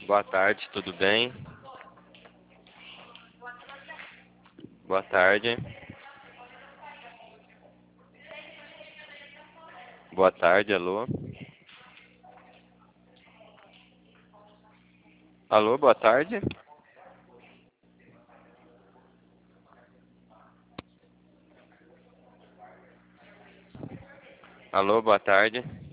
Boa tarde, tudo bem? Boa tarde. Boa tarde, alô? Alô, boa tarde? Alô, boa tarde.